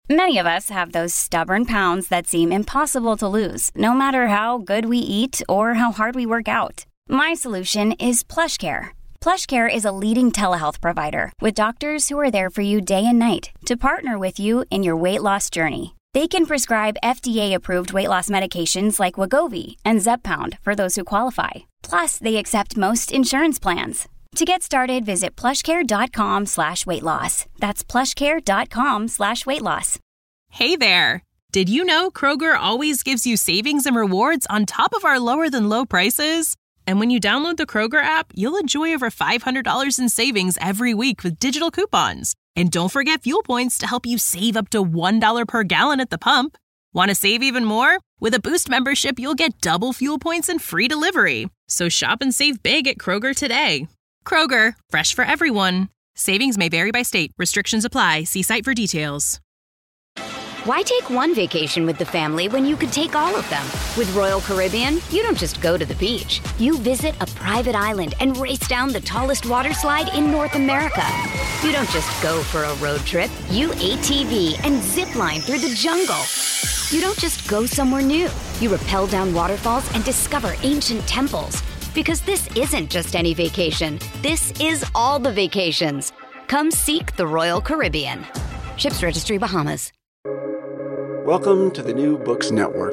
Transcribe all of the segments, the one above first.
Many of us have those stubborn pounds that seem impossible to lose, no matter how good we eat or how hard we work out. My solution is PlushCare. PlushCare is a leading telehealth provider with doctors who are there for you day and night to partner with you in your weight loss journey. They can prescribe FDA-approved weight loss medications like Wegovy and Zepbound for those who qualify. Plus, they accept most insurance plans. To get started, visit plushcare.com/weightloss. That's plushcare.com/weightloss. Hey there! Did you know Kroger always gives you savings and rewards on top of our lower than low prices? And when you download the Kroger app, you'll enjoy over $500 in savings every week with digital coupons. And don't forget fuel points to help you save up to $1 per gallon at the pump. Want to save even more? With a Boost membership, you'll get double fuel points and free delivery. So shop and save big at Kroger today. Kroger, fresh for everyone. Savings may vary by state. Restrictions apply. See site for details. Why take one vacation with the family when you could take all of them? With Royal Caribbean, you don't just go to the beach. You visit a private island and race down the tallest water slide in North America. You don't just go for a road trip. You ATV and zip line through the jungle. You don't just go somewhere new. You rappel down waterfalls and discover ancient temples. Because this isn't just any vacation. This is all the vacations. Come seek the Royal Caribbean. Ships Registry, Bahamas. Welcome to the New Books Network.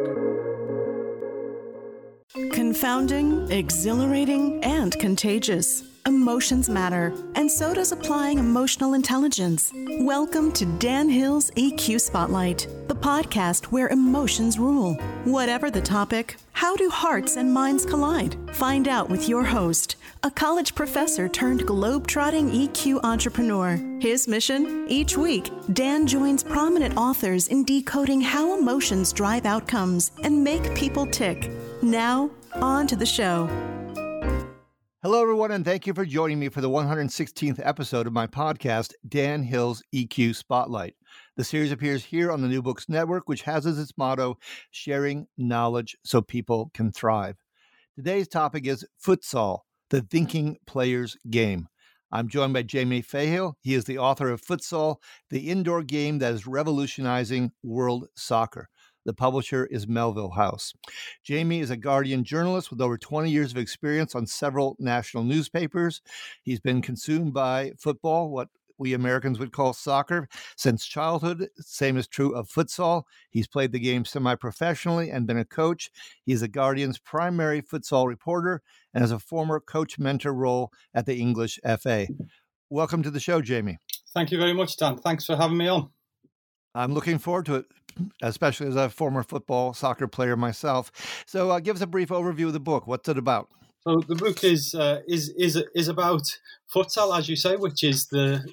Confounding, exhilarating, and contagious. Emotions matter, and so does applying emotional intelligence. Welcome to Dan Hill's EQ Spotlight, the podcast where emotions rule. Whatever the topic, how do hearts and minds collide? Find out with your host, a college professor turned globe-trotting EQ entrepreneur. His mission? Each week, Dan joins prominent authors in decoding how emotions drive outcomes and make people tick. Now, on to the show. Hello, everyone, and thank you for joining me for the 116th episode of my podcast, Dan Hill's EQ Spotlight. The series appears here on the New Books Network, which has as its motto, sharing knowledge so people can thrive. Today's topic is futsal, the thinking player's game. I'm joined by Jamie Fahill. He is the author of Futsal, the indoor game that is revolutionizing world soccer. The publisher is Melville House. Jamie is a Guardian journalist with over 20 years of experience on several national newspapers. He's been consumed by football, what we Americans would call soccer, since childhood. Same is true of futsal. He's played the game semi-professionally and been a coach. He is the Guardian's primary futsal reporter and has a former coach-mentor role at the English FA. Welcome to the show, Jamie. Thank you very much, Dan. Thanks for having me on. I'm looking forward to it, especially as a former soccer player myself. So give us a brief overview of the book. What's it about? So the book is about futsal, as you say, which is the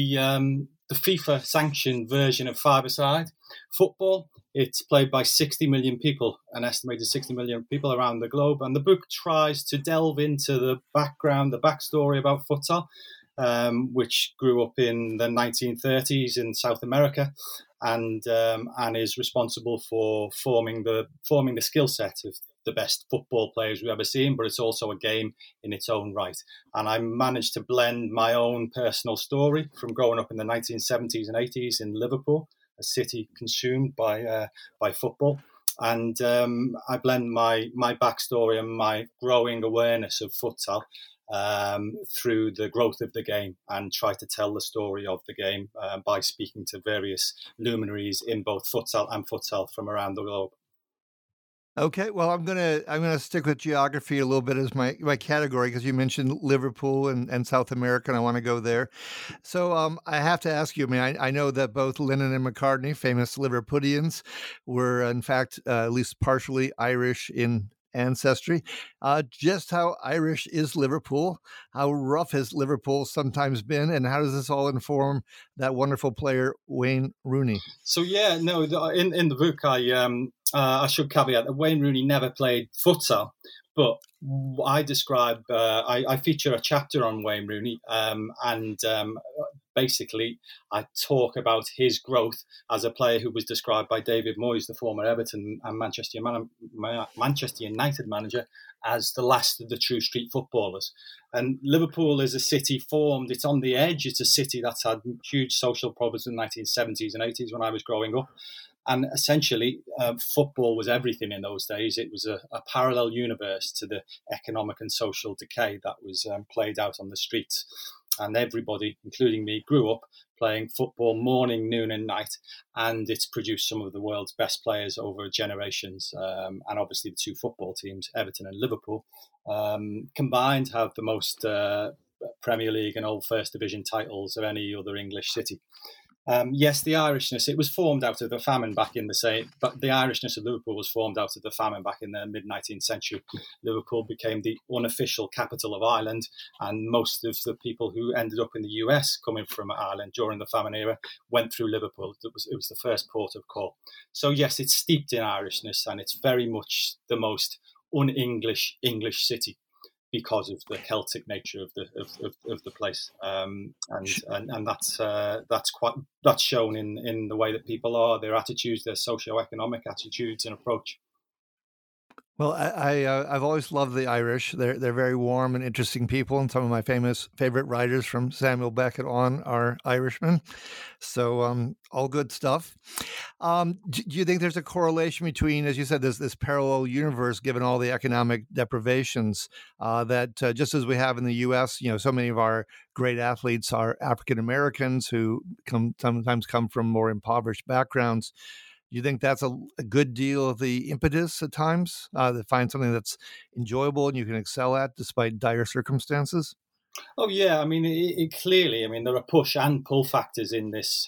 FIFA sanctioned version of five-a-side football. It's played by 60 million people, an estimated 60 million people around the globe. And the book tries to delve into the background, the backstory about futsal, which grew up in the 1930s in South America, and is responsible for forming the skill set of the best football players we've ever seen. But it's also a game in its own right. And I managed to blend my own personal story from growing up in the 1970s and 80s in Liverpool, a city consumed by football. And I blend my backstory and my growing awareness of futsal through the growth of the game, and try to tell the story of the game by speaking to various luminaries in both futsal and futsal from around the globe. Okay, well, I'm gonna stick with geography a little bit as my category, because you mentioned Liverpool and South America, and I want to go there. So I have to ask you. I mean, I know that both Lennon and McCartney, famous Liverpudlians, were in fact at least partially Irish in ancestry. Just how Irish is Liverpool? How rough has Liverpool sometimes been? And how does this all inform that wonderful player, Wayne Rooney? So, yeah, no, in the book, I should caveat that Wayne Rooney never played futsal, but I feature a chapter on Wayne Rooney, and basically I talk about his growth as a player who was described by David Moyes, the former Everton and Manchester United manager, as the last of the true street footballers. And Liverpool is a city formed, it's on the edge, it's a city that's had huge social problems in the 1970s and 80s when I was growing up. And essentially, football was everything in those days. It was a parallel universe to the economic and social decay that was played out on the streets. And everybody, including me, grew up playing football morning, noon and night. And it's produced some of the world's best players over generations. And obviously the two football teams, Everton and Liverpool, combined have the most Premier League and Old First Division titles of any other English city. Yes, the Irishness, it was formed out of the famine back in but the Irishness of Liverpool was formed out of the famine back in the mid-19th century. Liverpool became the unofficial capital of Ireland, and most of the people who ended up in the US coming from Ireland during the famine era went through Liverpool. It was the first port of call. So yes, it's steeped in Irishness, and it's very much the most un-English English city, because of the Celtic nature of the place, and that's shown in the way that people are, their attitudes, their socio-economic attitudes and approach. Well, I've always loved the Irish. They're very warm and interesting people, and some of my favorite writers from Samuel Beckett on are Irishmen. So all good stuff. Do you think there's a correlation between, as you said, this parallel universe, given all the economic deprivations that just as we have in the U.S., so many of our great athletes are African Americans who sometimes come from more impoverished backgrounds. Do you think that's a good deal of the impetus at times, to find something that's enjoyable and you can excel at despite dire circumstances? Oh yeah, I mean, it clearly. I mean, there are push and pull factors in this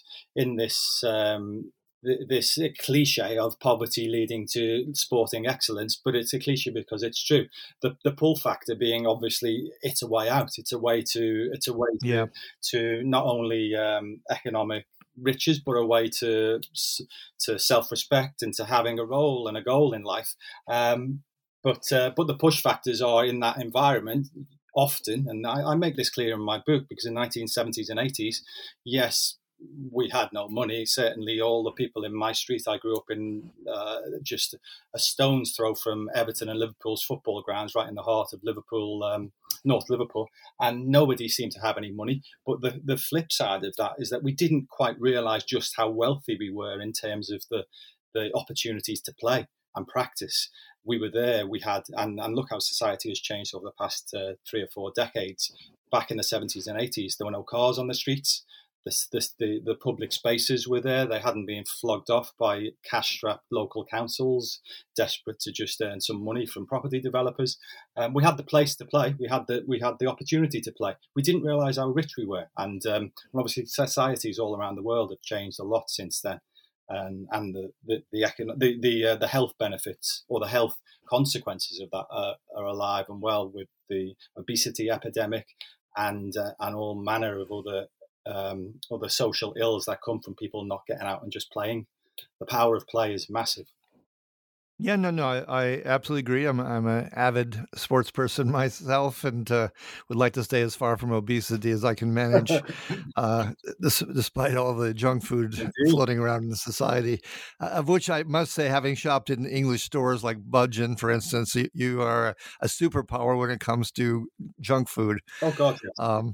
cliche of poverty leading to sporting excellence, but it's a cliche because it's true. The pull factor being obviously it's a way out. It's a way to not only economic riches, but a way to self-respect and to having a role and a goal in life. But the push factors are in that environment often, and I make this clear in my book, because in the 1970s and 80s, yes, we had no money. Certainly all the people in my street, I grew up in just a stone's throw from Everton and Liverpool's football grounds, right in the heart of Liverpool, North Liverpool, and nobody seemed to have any money. But the flip side of that is that we didn't quite realise just how wealthy we were in terms of the opportunities to play and practice. We were there, we had, and look how society has changed over the past 3 or 4 decades. Back in the 70s and 80s, there were no cars on the streets. The public spaces were there. They hadn't been flogged off by cash-strapped local councils, desperate to just earn some money from property developers. We had the place to play. We had the opportunity to play. We didn't realise how rich we were, and obviously societies all around the world have changed a lot since then. And the health benefits or the health consequences of that are alive and well, with the obesity epidemic and all manner of other social ills that come from people not getting out and just playing. The power of play is massive. Yeah, no, I absolutely agree. I'm an avid sports person myself, and would like to stay as far from obesity as I can manage, despite all the junk food floating around in the society, of which I must say, having shopped in English stores like Budgen, for instance, you are a superpower when it comes to junk food. Oh, God, yes.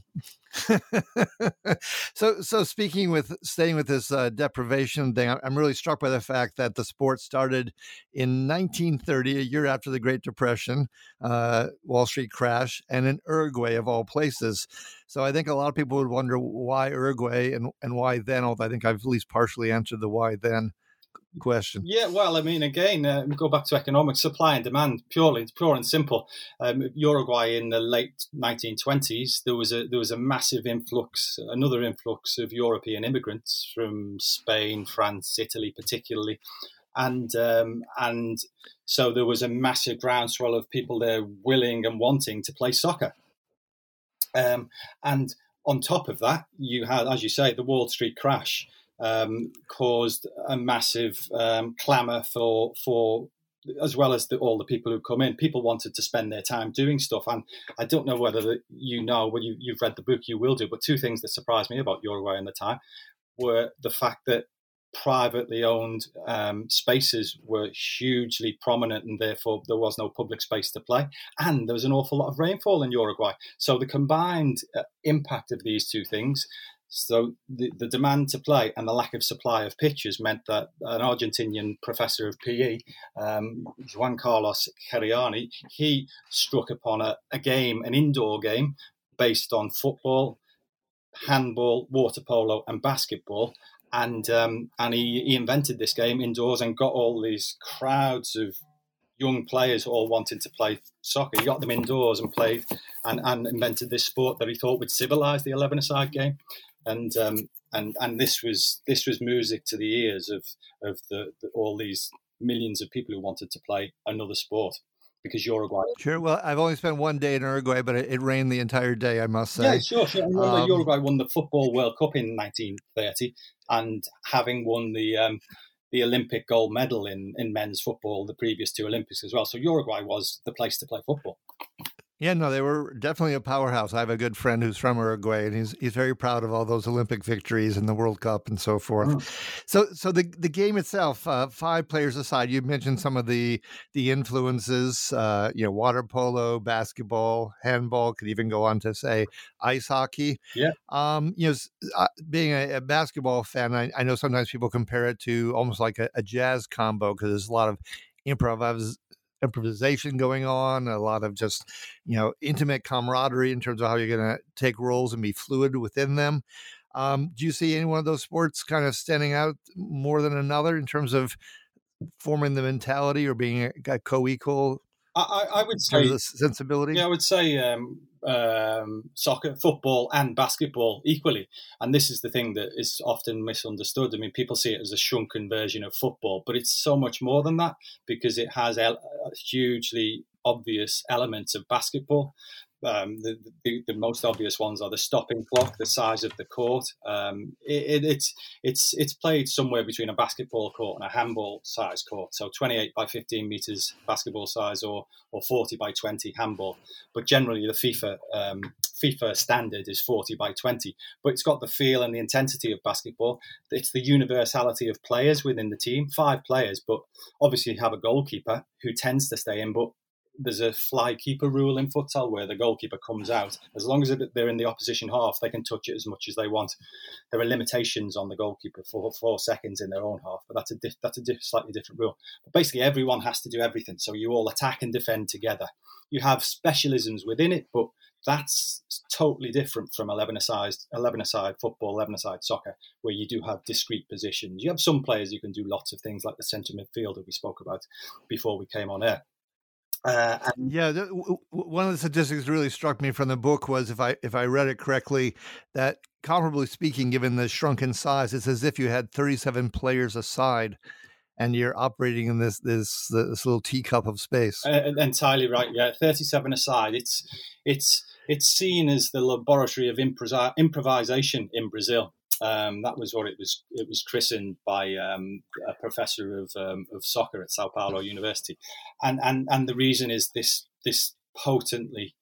So staying with this deprivation thing, I'm really struck by the fact that the sport started in 1930, a year after the Great Depression, Wall Street crash, and in Uruguay of all places. So I think a lot of people would wonder why Uruguay and why then, although I think I've at least partially answered the why then question. Yeah, well, I mean, again, we go back to economics, supply and demand, pure and simple. Uruguay in the late 1920s, there was a massive another influx of European immigrants from Spain, France, Italy, particularly, and so there was a massive groundswell of people there willing and wanting to play soccer, and on top of that, you had, as you say, the Wall Street crash. Caused a massive clamour for as well as all the people who come in, people wanted to spend their time doing stuff. And I don't know whether when you've read the book, you will do, but two things that surprised me about Uruguay in the time were the fact that privately owned spaces were hugely prominent, and therefore there was no public space to play. And there was an awful lot of rainfall in Uruguay. So the combined impact of these two things, so the demand to play and the lack of supply of pitches, meant that an Argentinian professor of PE, Juan Carlos Cariani, he struck upon an indoor game based on football, handball, water polo and basketball. And he invented this game indoors and got all these crowds of young players all wanting to play soccer. He got them indoors and played and invented this sport that he thought would civilise the 11-a-side game. And this was music to the ears of all these millions of people who wanted to play another sport. Because Uruguay. Sure. Well, I've only spent one day in Uruguay, but it rained the entire day, I must say. Yeah, sure. I remember Uruguay won the Football World Cup in 1930, and having won the Olympic gold medal in men's football the previous two Olympics as well. So Uruguay was the place to play football. Yeah, no, they were definitely a powerhouse. I have a good friend who's from Uruguay, and he's very proud of all those Olympic victories and the World Cup and so forth. Mm. So the game itself, 5 players aside, you mentioned some of the influences, water polo, basketball, handball, could even go on to say ice hockey. Yeah. Being a basketball fan, I know sometimes people compare it to almost like a jazz combo because there's a lot of improvisation going on, a lot of just, intimate camaraderie in terms of how you're going to take roles and be fluid within them. Do you see any one of those sports kind of standing out more than another in terms of forming the mentality or being a co-equal? I would say the sensibility. Yeah, I would say soccer, football, and basketball equally. And this is the thing that is often misunderstood. I mean, people see it as a shrunken version of football, but it's so much more than that because it has hugely obvious elements of basketball. The most obvious ones are the stopping clock, the size of the court. It's played somewhere between a basketball court and a handball size court. So 28 by 15 meters basketball size or 40 by 20 handball. But generally the FIFA standard is 40 by 20. But it's got the feel and the intensity of basketball. It's the universality of players within the team, 5 players, but obviously you have a goalkeeper who tends to stay in, but there's a fly keeper rule in futsal where the goalkeeper comes out. As long as they're in the opposition half, they can touch it as much as they want. There are limitations on the goalkeeper for 4 seconds in their own half, but that's a slightly different rule. But basically, everyone has to do everything. So you all attack and defend together. You have specialisms within it, but that's totally different from 11-a-side football, 11-a-side soccer, where you do have discrete positions. You have some players who can do lots of things, like the centre midfielder we spoke about before we came on air. One of the statistics that really struck me from the book was, if I read it correctly, that comparably speaking, given the shrunken size, it's as if you had 37 players aside, and you're operating in this little teacup of space. Entirely right. Yeah, 37 aside. It's seen as the laboratory of improvisation in Brazil. That was what it was christened by a professor of soccer at Sao Paulo University, and the reason is this potently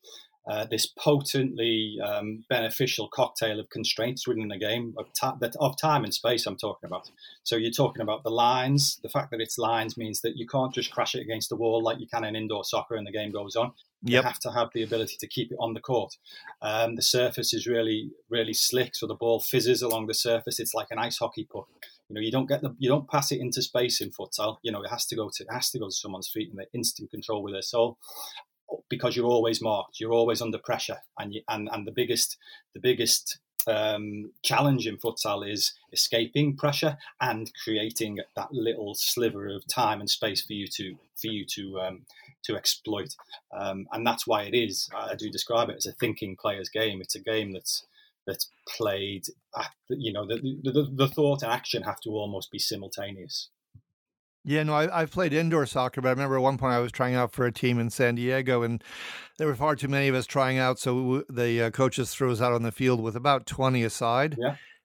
beneficial cocktail of constraints within the game of time and space. I'm talking about. So you're talking about the lines. The fact that it's lines means that you can't just crash it against the wall like you can in indoor soccer and the game goes on. You have to have the ability to keep it on the court. The surface is really, really slick, so the ball fizzes along the surface. It's like an ice hockey puck. You don't pass it into space in futsal. It has to go to someone's feet, and they're instant control with their soul, because you're always marked. You're always under pressure, and the biggest challenge in futsal is escaping pressure and creating that little sliver of time and space for you to exploit, and that's why it is. I do describe it as a thinking player's game. It's a game that's played. The thought and action have to almost be simultaneous. Yeah, no, I've played indoor soccer, but I remember at one point I was trying out for a team in San Diego, and there were far too many of us trying out, so the coaches threw us out on the field with about 20 aside. Yeah.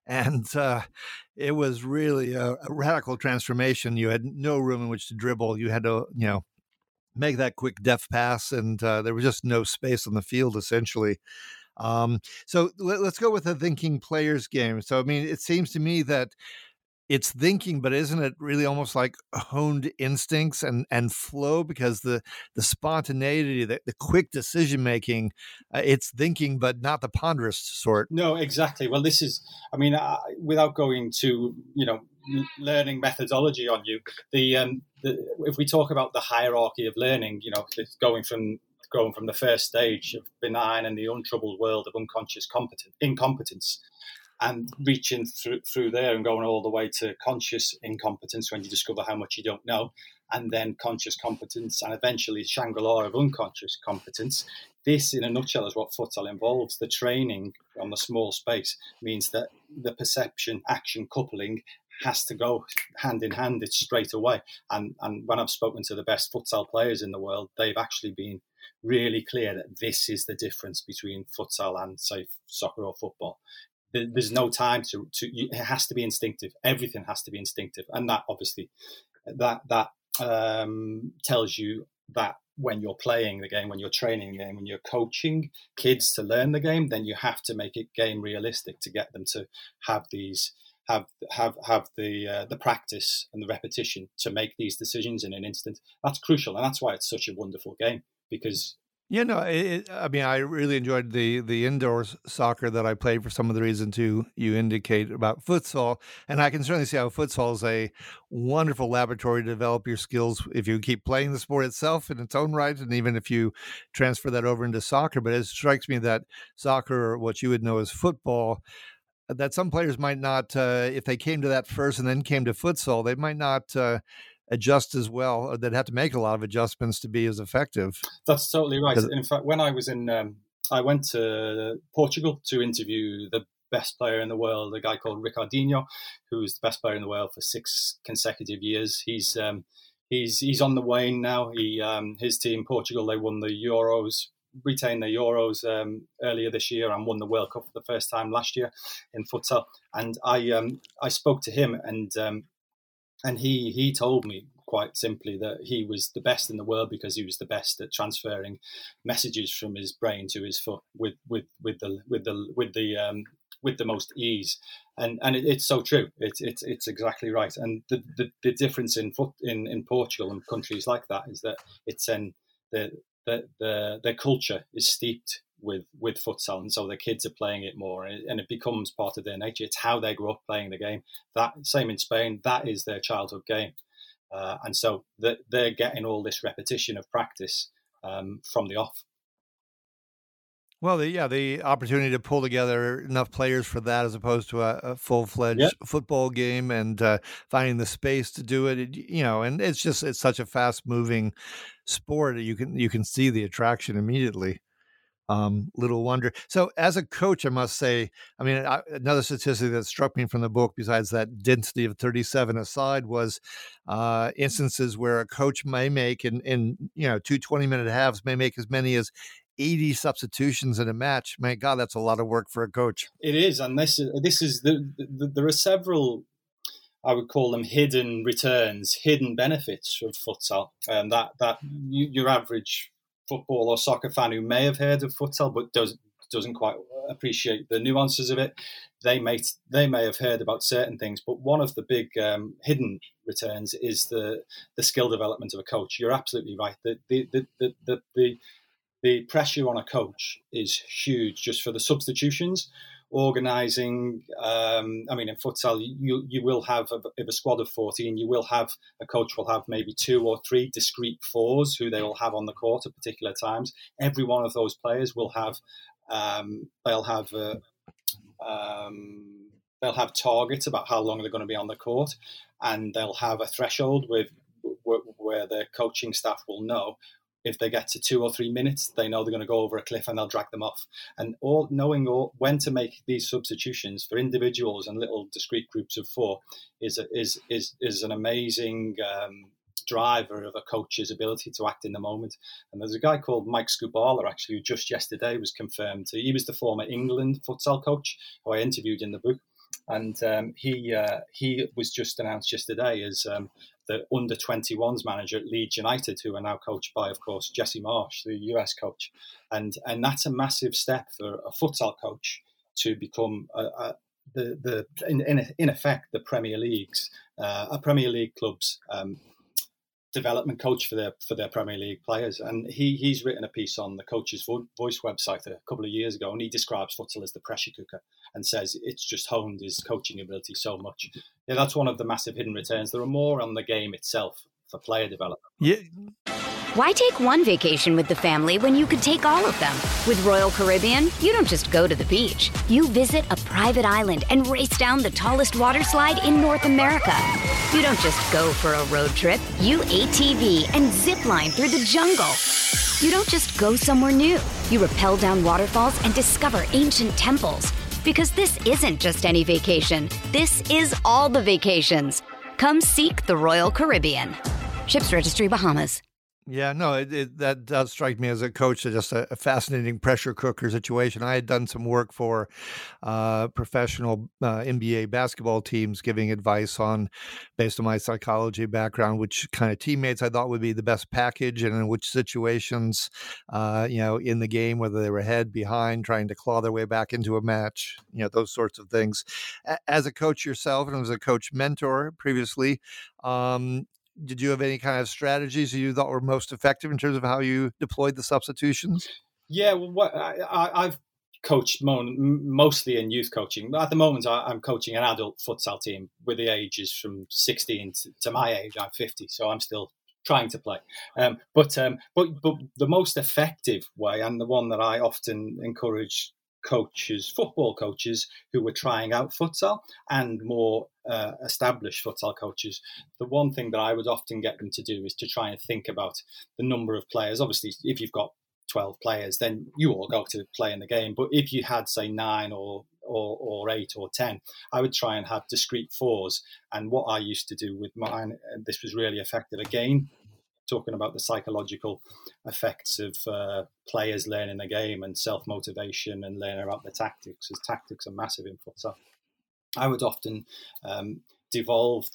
And it was really a radical transformation. You had no room in which to dribble. You had to, make that quick deft pass, and there was just no space on the field, essentially. So let's go with the thinking players game. So, I mean, it seems to me that it's thinking, but isn't it really almost like honed instincts and flow? Because the spontaneity, the quick decision making, it's thinking, but not the ponderous sort. No, exactly. Well, this is, I mean, without going to learning methodology on you, if we talk about the hierarchy of learning, it's going from the first stage of benign and the untroubled world of unconscious incompetence, and reaching through there and going all the way to conscious incompetence when you discover how much you don't know, and then conscious competence, and eventually Shangri-La of unconscious competence. This, in a nutshell, is what futsal involves. The training on the small space means that the perception-action coupling has to go hand in hand. It's straight away. And when I've spoken to the best futsal players in the world, they've actually been really clear that this is the difference between futsal and, say, soccer or football. There's no time to it has to be instinctive. Everything has to be instinctive. And that obviously, that tells you that when you're playing the game, when you're training the game, when you're coaching kids to learn the game, then you have to make it game realistic to get them to have the practice and the repetition to make these decisions in an instant. That's crucial, and that's why it's such a wonderful game, because I mean, I really enjoyed the indoor soccer that I played for some of the reasons you indicate about futsal. And I can certainly see how futsal is a wonderful laboratory to develop your skills if you keep playing the sport itself in its own right, and even if you transfer that over into soccer. But it strikes me that soccer, or what you would know as football, that some players might not, if they came to that first and then came to futsal, they might not adjust as well, or they'd have to make a lot of adjustments to be as effective. That's totally right. In fact, when I was I went to Portugal to interview the best player in the world, a guy called Ricardinho, who's the best player in the world for 6 consecutive years. He's on the wane now. His team, Portugal, they won the Euros, retained the Euros earlier this year, and won the World Cup for the first time last year in futsal. And I spoke to him, and he told me quite simply that he was the best in the world because he was the best at transferring messages from his brain to his foot with the most ease. And it's so true. It's exactly right. And the difference in Portugal and countries like that is that it's their culture is steeped with futsal, and so the kids are playing it more, and it becomes part of their nature. It's how they grow up playing the game. That same in Spain, that is their childhood game, and so they're getting all this repetition of practice from the off. Well, the opportunity to pull together enough players for that, as opposed to a full-fledged football game, and finding the space to do it, and it's such a fast-moving sport. You can see the attraction immediately. Little wonder. So as a coach, I must say, I mean, another statistic that struck me from the book, besides that density of 37 aside, was instances where a coach may make in 2 20-minute halves, may make as many as 80 substitutions in a match. My God, that's a lot of work for a coach. It is, and this is there are several, I would call them hidden returns, hidden benefits of futsal, and that your average football or soccer fan who may have heard of futsal but doesn't quite appreciate the nuances of it, they may have heard about certain things. But one of the big hidden returns is the skill development of a coach. You're absolutely right. The pressure on a coach is huge just for the substitutions, organising. I mean, in futsal, you will have, if a squad of 14, a coach will have maybe 2 or 3 discrete fours who they will have on the court at particular times. Every one of those players will have, they'll have targets about how long they're going to be on the court, and they'll have a threshold where the coaching staff will know if they get to 2 or 3 minutes, they know they're going to go over a cliff and they'll drag them off. And knowing when to make these substitutions for individuals and little discrete groups of 4 is an amazing driver of a coach's ability to act in the moment. And there's a guy called Mike Skubala, actually, who just yesterday was confirmed. He was the former England futsal coach who I interviewed in the book. he was just announced yesterday as the under-21s manager at Leeds United, who are now coached by, of course, Jesse Marsh, the US coach, and that's a massive step for a futsal coach to become in effect the Premier League's a Premier League club's development coach for their Premier League players. And he's written a piece on the Coach's Voice website a couple of years ago, and he describes futsal as the pressure cooker and says it's just honed his coaching ability so much. Yeah, that's one of the massive hidden returns. There are more on the game itself for player development. Yeah. Why take one vacation with the family when you could take all of them? With Royal Caribbean, you don't just go to the beach. You visit a private island and race down the tallest water slide in North America. You don't just go for a road trip. You ATV and zip line through the jungle. You don't just go somewhere new. You rappel down waterfalls and discover ancient temples. Because this isn't just any vacation. This is all the vacations. Come seek the Royal Caribbean. Ships Registry, Bahamas. Yeah, no, that does strike me as a coach as just a fascinating pressure cooker situation. I had done some work for professional NBA basketball teams, giving advice on, based on my psychology background, which kind of teammates I thought would be the best package and in which situations, in the game, whether they were ahead, behind, trying to claw their way back into a match, those sorts of things. As a coach yourself and as a coach mentor previously, did you have any kind of strategies you thought were most effective in terms of how you deployed the substitutions? Yeah, well, I've coached mostly in youth coaching. At the moment, I'm coaching an adult futsal team with the ages from 16 to my age. I'm 50, so I'm still trying to play. But the most effective way, and the one that I often encourage football coaches who were trying out futsal and more established futsal coaches, the one thing that I would often get them to do is to try and think about the number of players. Obviously, if you've got 12 players, then you all go to play in the game. But if you had, say, 9 or 8 or 10, I would try and have discrete fours. And what I used to do with mine, and this was really effective again, talking about the psychological effects of players learning the game and self-motivation and learning about the tactics, as tactics are massive in futsal. I would often devolve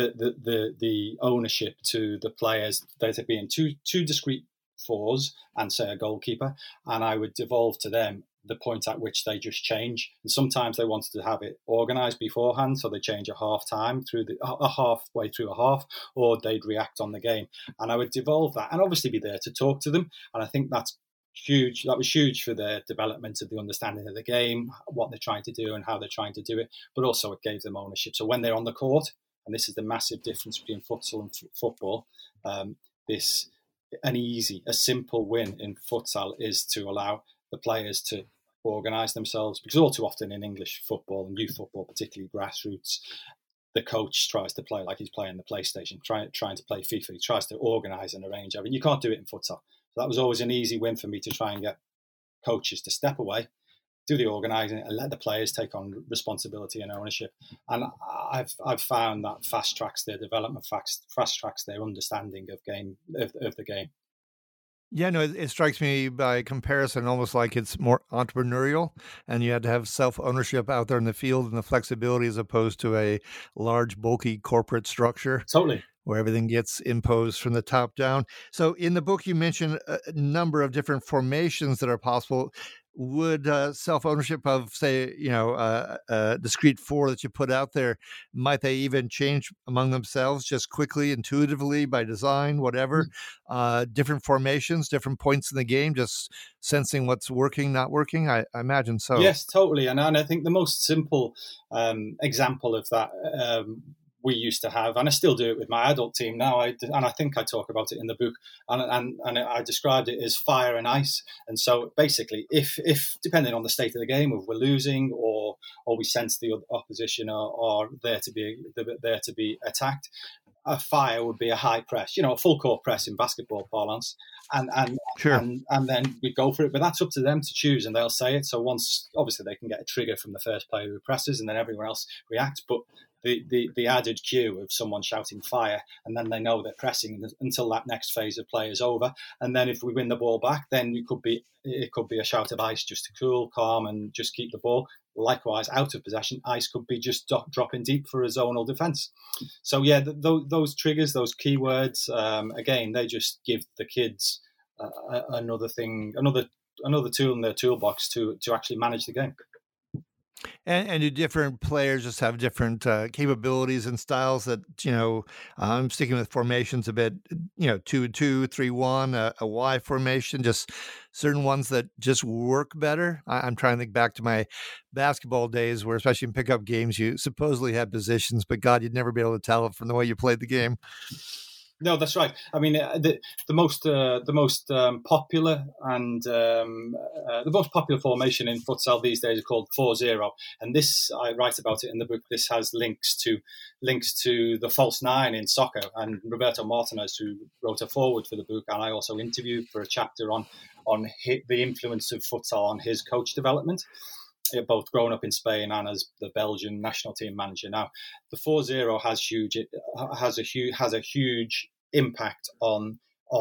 the ownership to the players, there to being two discrete fours and, say, a goalkeeper, and I would devolve to them the point at which they just change. And sometimes they wanted to have it organised beforehand, so they change a halfway through a half, or they'd react on the game. And I would devolve that and obviously be there to talk to them. And I think that's huge. That was huge for their development of the understanding of the game, what they're trying to do and how they're trying to do it. But also it gave them ownership. So when they're on the court, and this is the massive difference between futsal and football, a simple win in futsal is to allow the players to organise themselves, because all too often in English football and youth football, particularly grassroots, the coach tries to play like he's playing the PlayStation, trying to play FIFA. He tries to organise and arrange everything. You can't do it in futsal. So that was always an easy win for me, to try and get coaches to step away, do the organising, and let the players take on responsibility and ownership. And I've found that fast tracks their development, fast tracks their understanding of the game. Yeah, no, it strikes me by comparison almost like it's more entrepreneurial, and you had to have self-ownership out there in the field and the flexibility, as opposed to a large, bulky corporate structure. Totally. Where everything gets imposed from the top down. So in the book, you mentioned a number of different formations that are possible. Would self-ownership of, say, a discrete four that you put out there, might they even change among themselves just quickly, intuitively, by design, whatever? Different formations, different points in the game, just sensing what's working, not working? I imagine so. Yes, totally. And I think the most simple example of that we used to have, and I still do it with my adult team now, and I think I talk about it in the book, and I described it as fire and ice. And so basically, if depending on the state of the game, if we're losing or we sense the opposition are there to be attacked, a fire would be a high press, a full court press in basketball parlance, and sure. and then we go for it. But that's up to them to choose, and they'll say it. So once, obviously, they can get a trigger from the first player who presses, and then everyone else reacts. But the added cue of someone shouting fire, and then they know they're pressing until that next phase of play is over. And then if we win the ball back, then it could be a shout of ice just to cool, calm, and just keep the ball. Likewise, out of possession, ice could be just dropping deep for a zonal defence. So yeah, those triggers, those keywords, again, they just give the kids another tool in their toolbox to actually manage the game. And do different players just have different capabilities and styles that, I'm sticking with formations a bit, 2-2, 3-1, a Y formation, just certain ones that just work better? I'm trying to think back to my basketball days where, especially in pickup games, you supposedly had positions, but God, you'd never be able to tell it from the way you played the game. No, that's right. I mean, the most popular and the most popular formation in futsal these days is called 4-0, and this, I write about it in the book. This has links to the false nine in soccer, and Roberto Martinez, who wrote a foreword for the book, and I also interviewed for a chapter on the influence of futsal on his coach development, both growing up in Spain and as the Belgian national team manager. Now, the 4-0 has a huge impact on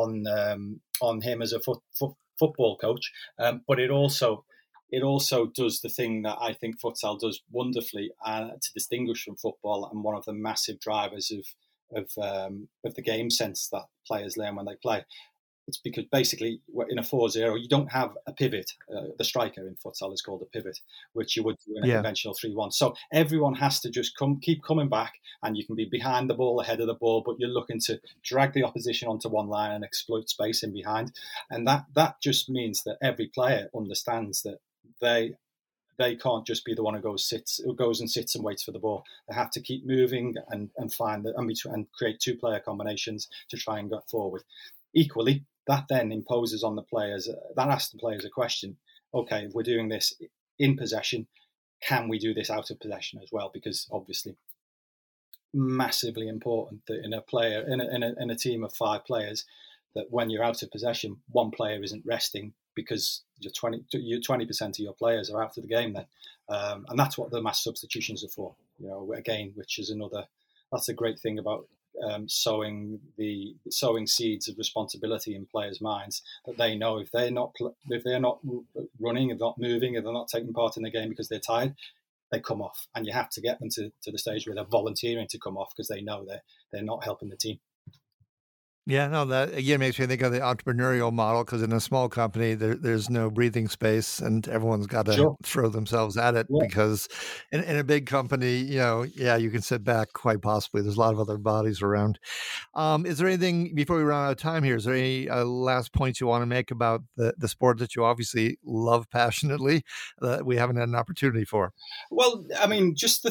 him as a football coach, but it also does the thing that I think futsal does wonderfully to distinguish from football, and one of the massive drivers of the game sense that players learn when they play. It's because basically in a 4-0, you don't have a pivot. The striker in futsal is called a pivot, which you would do in a conventional 3-1. So everyone has to just keep coming back, and you can be behind the ball, ahead of the ball, but you're looking to drag the opposition onto one line and exploit space in behind. And that just means that every player understands that they can't just be the one who goes and sits and waits for the ball. They have to keep moving and find and create 2-player combinations to try and get forward. Equally, that then imposes on the players, that asks the players a question. Okay, if we're doing this in possession, can we do this out of possession as well? Because obviously, massively important that in a team of 5 players, that when you're out of possession, one player isn't resting, because you're 20% of your players are out of the game then, and that's what the mass substitutions are for. Again, which is that's a great thing about sowing seeds of responsibility in players' minds, that they know if they're not running, if they're not moving, if they're not taking part in the game because they're tired, they come off, and you have to get them to the stage where they're volunteering to come off because they know they're not helping the team. Yeah, no, that again makes me think of the entrepreneurial model, because in a small company, there's no breathing space and everyone's got to throw themselves at it. Yeah. Because in a big company, you can sit back quite possibly. There's a lot of other bodies around. Is there anything, before we run out of time here, is there any last points you want to make about the sport that you obviously love passionately that we haven't had an opportunity for? Well, I mean, just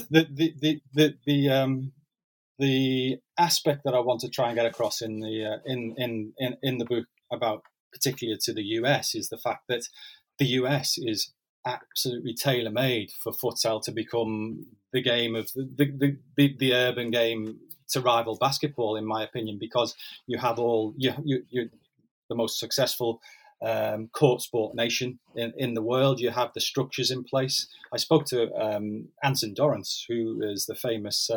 the aspect that I want to try and get across in the book, about particularly to the US, is the fact that the US is absolutely tailor-made for futsal to become the game of the urban game to rival basketball, in my opinion, because you have you're the most successful court sport nation in the world. You have the structures in place. I spoke to Anson Dorrance, who is the famous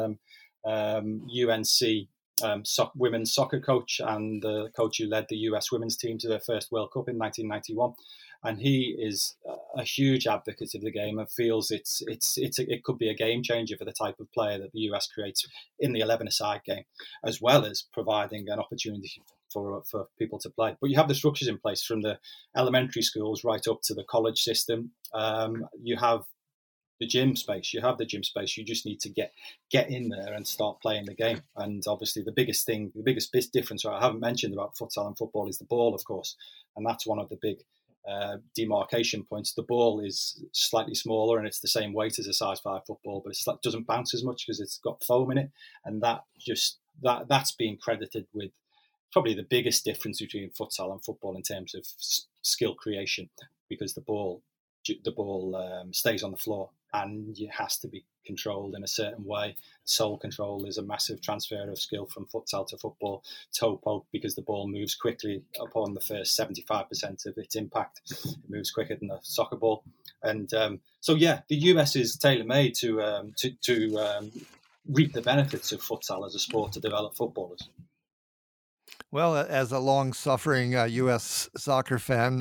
UNC women's soccer coach, and the coach who led the US women's team to their first World Cup in 1991. And he is a huge advocate of the game and feels it could be a game changer for the type of player that the US creates in the 11-a-side game, as well as providing an opportunity for people to play. But you have the structures in place from the elementary schools right up to the college system. You have the gym space. You just need to get in there and start playing the game. And obviously the biggest difference I haven't mentioned about futsal and football is the ball, of course. And that's one of the big demarcation points. The ball is slightly smaller and it's the same weight as a size 5 football, but it doesn't bounce as much because it's got foam in it. And that's being credited with probably the biggest difference between futsal and football in terms of skill creation, because the ball stays on the floor and it has to be controlled in a certain way. Sole control is a massive transfer of skill from futsal to football. Toe poke, because the ball moves quickly upon the first 75% of its impact. It moves quicker than a soccer ball. And the US is tailor-made to reap the benefits of futsal as a sport to develop footballers. Well, as a long-suffering U.S. soccer fan,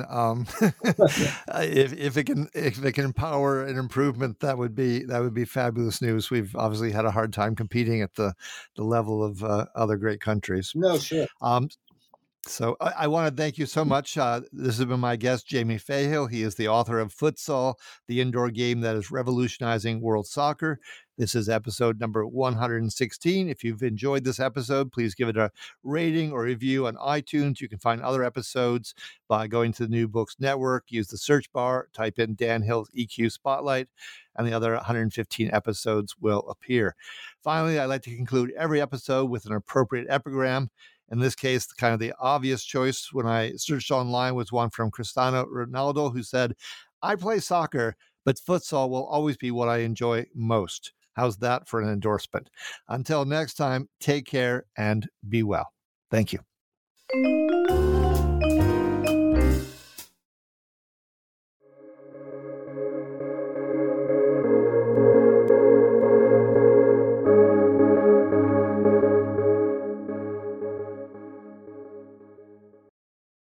if it can power an improvement, that would be fabulous news. We've obviously had a hard time competing at the level of other great countries. No, sure. So I want to thank you so much. This has been my guest, Jamie Fahill. He is the author of Futsal, the indoor game that is revolutionizing world soccer. This is episode number 116. If you've enjoyed this episode, please give it a rating or review on iTunes. You can find other episodes by going to the New Books Network. Use the search bar, type in Dan Hill's EQ Spotlight, and the other 115 episodes will appear. Finally, I like to conclude every episode with an appropriate epigram. In this case, kind of the obvious choice when I searched online was one from Cristiano Ronaldo, who said, "I play soccer, but futsal will always be what I enjoy most." How's that for an endorsement? Until next time, take care and be well. Thank you.